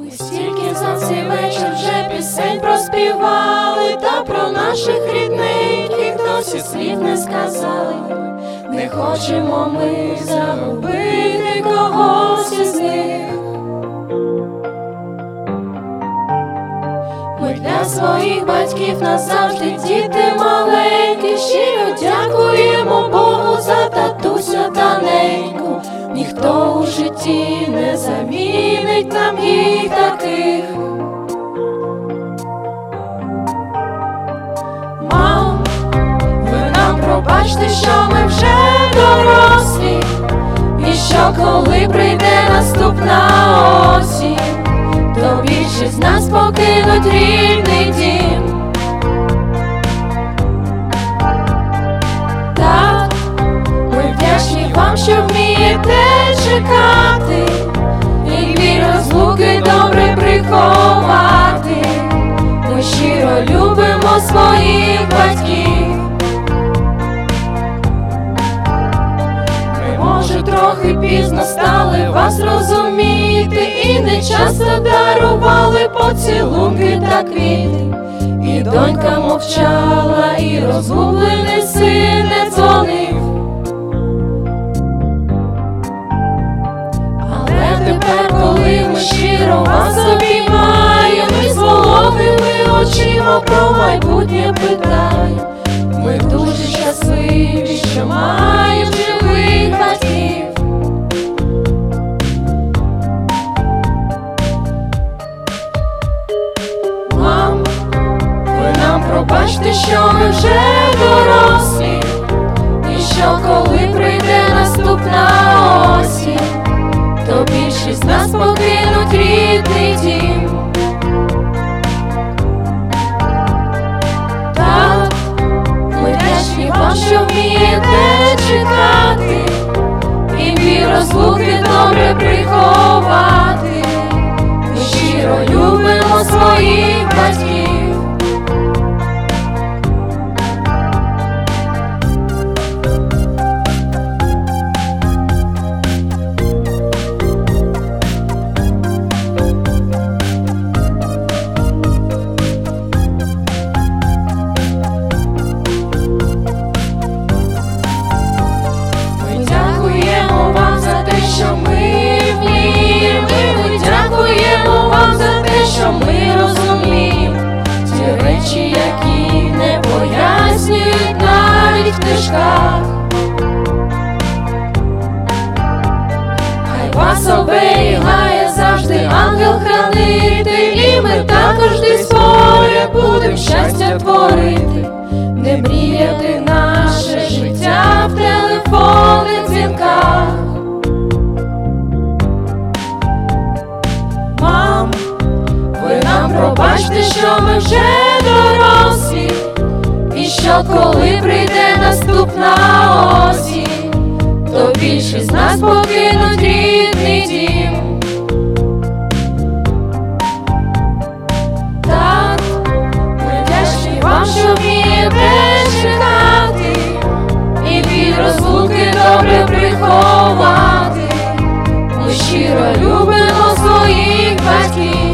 Ми стільки за цей вечір вже пісень проспівали, та про наших рідненьких досі слів не сказали. Не хочемо ми загубити когось із них. Ми для своїх батьків назавжди діти маленькі. Щиро дякуємо Богу за татусю та неньку. Ніхто у житті не замінить нам їх таких. Мам, ви нам пробачте, що ми вже дорослі, і що коли прийде наступна осінь, то більшість з нас покинуть рідний дім. Так, ми вдячні вам, що вмієте чекати, і біль розлуки добре приховати. Ми щиро любимо своїх батьків. Ми, може, трохи пізно стали вас розуміти, і не часто дарували поцілунки та квіти. І донька мовчала, і розгублений син не дзвонив. Але тепер, коли ми щиро вас обіймаємо, і з вологими очима про майбутнє питаємо, ми дуже щасливі, що маємо живих батьків. Мам, ви нам пробачте, що ми вже дорослі, і що коли прийде наступна осінь, то більшість нас покинуть рідний дім. Так, ми вдячні вам, що вмієте чекати, і біль розлуки добре приховати. Ми щиро любимо своїх батьків. Ми розуміємо ті речі, які не пояснюють навіть в книжках. Хай вас оберігає завжди ангел-хранитель, і ми також десь поряд будем щастя творити, не мріяти наше життя в телефонних дзвінках. Мам, ви нам пробачте, що ми вже дорослі, і що коли прийде наступна осінь, то більшість з нас покинуть рідний дім. Так, ми вдячні вам, що вмієте чекати, і біль розлуки добре приховати. Ми щиро любимо своїх батьків.